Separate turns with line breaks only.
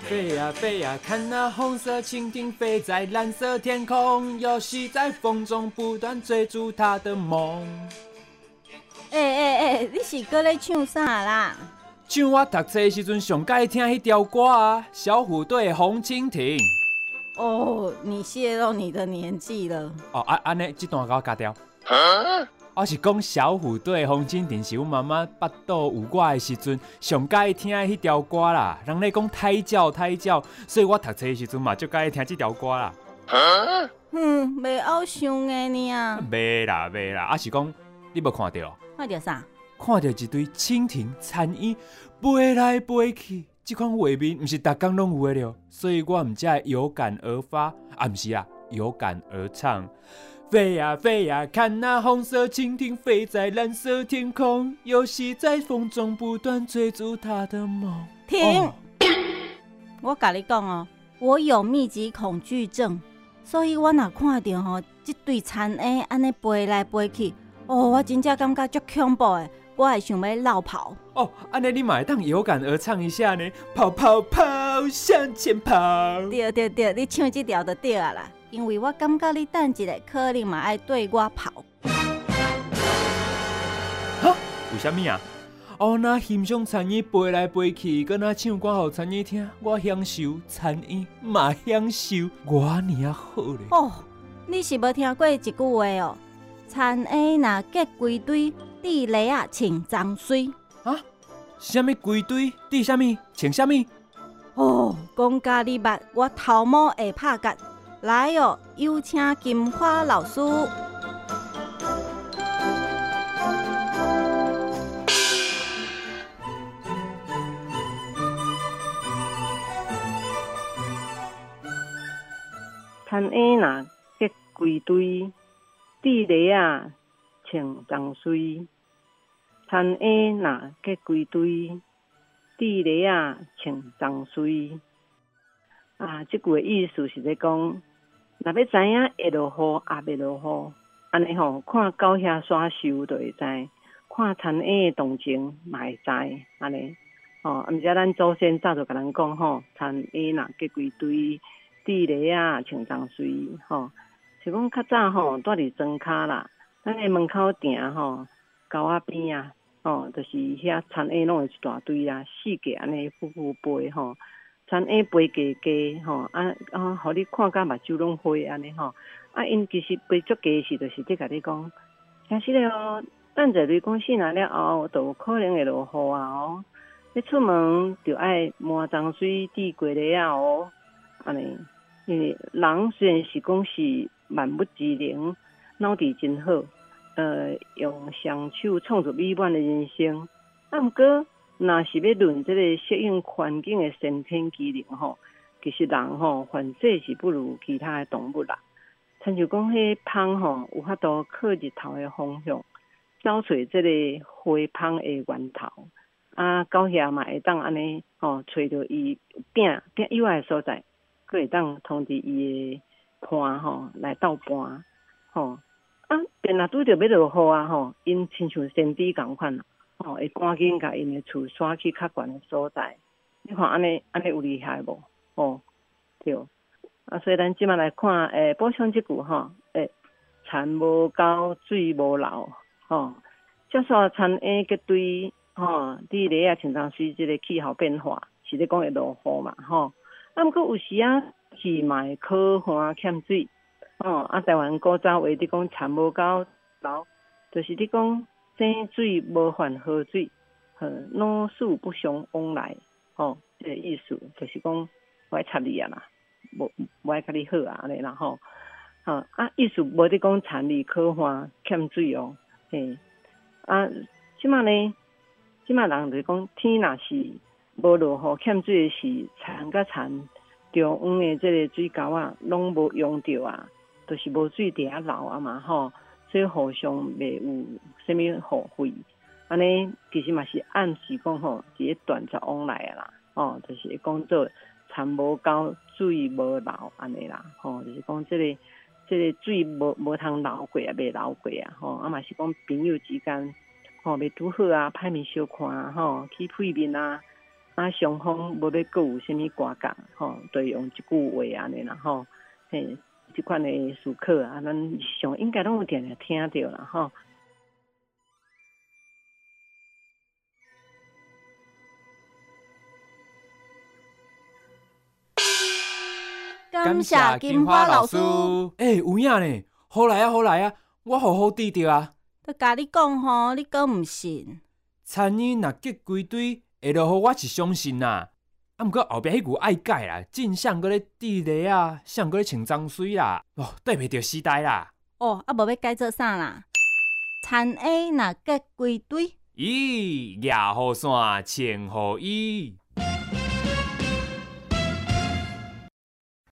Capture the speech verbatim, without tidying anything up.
飞呀飞呀，看那红色蜻蜓飞在蓝色天空，游戏在风中不断追逐它的梦。
哎哎哎，你是搁咧唱啥啦？
像我读册的时阵上爱听迄条歌啊，小虎队的《红蜻蜓》。
哦，你泄露你的年纪了。
哦，安安尼，这段给我卡掉。我是讲小虎队的《红蜻蜓》是阮妈妈腹肚有我的时阵上爱听的迄条歌啦。人咧讲胎教胎教，所以我读册的时阵嘛就爱听这条歌啦。
嗯，袂晓想的呢。
袂啦袂啦，啊是讲你无看到？
看到啥？
看到一堆蜻蜓残影飞来飞去，这款画面毋是逐工拢有的了，所以我毋才会有感而发，啊毋是啊，有感而唱。飞呀飞呀，看那红色蜻蜓飞在蓝色天空，游戏在风中不断追逐它的梦。
停！
哦、
我甲你讲哦，我有密集恐惧症，所以我若看到吼这堆残影安尼飞来飞去，哦，我真正感觉足恐怖的，我会想要绕跑。
哦，安尼你嘛会当有感而唱一下呢？跑跑跑，向前跑。
对对对，你唱这条就对啊啦。因为我感觉你等一下可能嘛爱对我跑。
哈？为什么啊？哦，那欣赏残影飞来飞去，搁那唱歌互残影听，我享受残影嘛享受，我尔好咧。
哦，你是无听过一句话哦？残影若结规堆，地雷啊穿脏水。
啊？什么规堆？地什么？穿什么？
哦，讲甲你捌，我头毛会拍结。来哦，有请金花老师。
残影若结规堆，地雷啊穿脏水。残影若结规堆，地雷啊穿脏水。啊，即句意思是咧讲。若要知影会落雨也袂落雨，安尼吼看狗遐耍秀就会知，看残影的动静嘛会知，安尼吼。啊，毋则咱祖先早就甲咱讲吼，残影若结规堆，地雷啊穿脏水吼。是讲较早吼住伫庄骹啦，咱的门口埕吼，沟仔边啊，吼，就是遐残影拢会一大堆啦，四界安尼浮浮飞吼。残影飞加加吼，啊啊，互你看甲目睭拢花安尼吼。啊，因其实飞足加时，就是伫甲你讲，诚实咧哦，等一日讲醒来了后，就有可能会落雨啊哦。你出门就爱抹脏水滴过咧啊哦，安尼。因为人虽然是讲是万物之灵，脑智真好，呃，用双手创造美满的人生，啊，毋过。若是要论这个适应环境的先天机能吼，其实人吼反正是不如其他的动物啦。亲像讲，迄蜂吼有法度靠日头的方向，找找这个花蜂的源头。啊，狗遐嘛会当安尼吼，找到伊饼饼以外的所在，佫会当通知伊的伴吼来斗伴吼。啊，便若拄着要落雨啊吼，因亲像先知共款啦。哦，会赶紧甲因的厝徙去较悬的所在。你看安尼安尼有厉害无？哦，对。啊，所以咱即摆来看，诶，补充即句吼，诶，田无沟，水无流，吼，接续田影结堆，吼，地雷啊，穿脏水，即个气候变化是咧讲会落雨嘛，吼。啊，毋过有时啊，是嘛会可旱欠水，吼。啊，台湾古早话伫讲田无沟流，就是伫讲。生水无犯河水，呵，老死不相往来，吼，这个意思就是讲，我爱插你啊啦，无无爱甲你好啊，安尼啦吼，吼啊，意思无伫讲田里可旱欠水哦，嘿，啊，即马呢，即马人就是讲天若是无落雨欠水的时，田甲田中央的这个水沟啊，拢无用着啊，就是无水伫遐流啊嘛，吼。所以互相袂有啥物互惠，安尼其实嘛是暗示讲吼，是咧断绝往来啊啦，吼，就是讲做田无沟，水无流安尼啦，吼，就是讲即个即个水无无通流过啊，袂流过啊，吼，啊嘛是讲朋友之间，吼，袂拄好啊，歹面相看啊，吼，起屁面啊， 啊，双方无要阁有啥物瓜葛吼，就用一句话安尼啦吼，嘿，即款的思考啊，咱上应该拢有定定听着啦吼。
感谢金花老师。
诶、欸，有影呢，好来啊，好来啊，我好好记着啊。
都甲你讲吼，你阁毋信？
田衣若结规堆，下落好我是相信啦。啊，毋过后壁迄句爱改啦，真像搁咧滴泪啊，像搁咧穿脏水啦，哦，对袂着时代啦。
哦，啊无要改做啥啦？田衣若结规堆，
咦，野雨伞穿雨衣。